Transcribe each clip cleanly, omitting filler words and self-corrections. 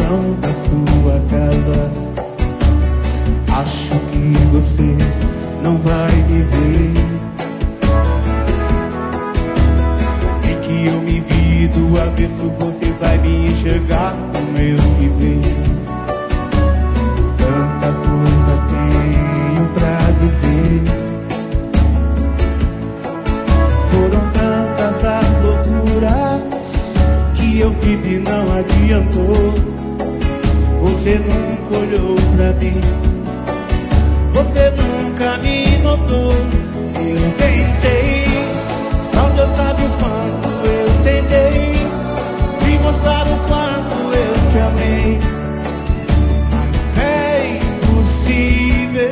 portão da sua casa. Acho que você não vai me ver e que eu me vi do avesso, você vai me enxergar como eu me vejo. Tanta coisa tenho pra dizer, foram tantas as loucuras que eu fiz e não adiantou. Você nunca olhou pra mim, você nunca me notou. Eu tentei, só Deus sabe o quanto eu tentei te mostrar o quanto eu te amei, mas é impossível.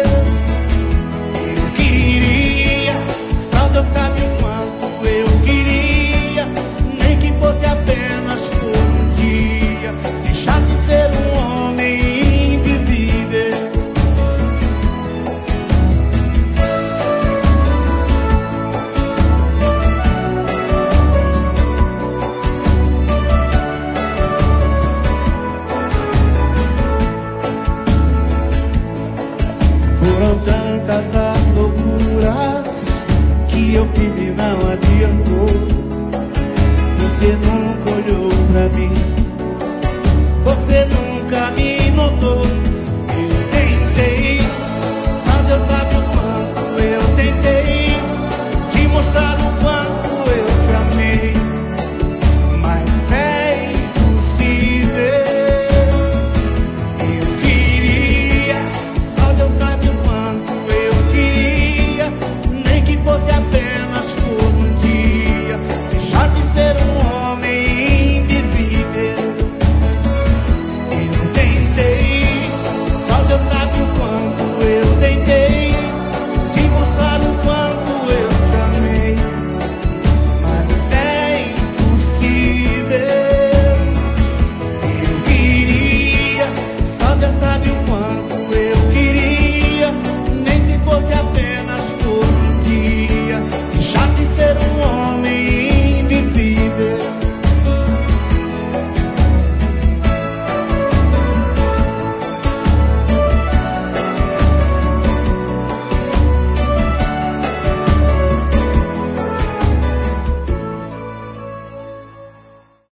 Eu queria, só Deus sabe o quanto eu queria, nem que fosse apenas por um dia, deixar de ser um homem invisível. Foram tantas as loucuras que eu fiz e não adiantou. Você nunca olhou pra mim,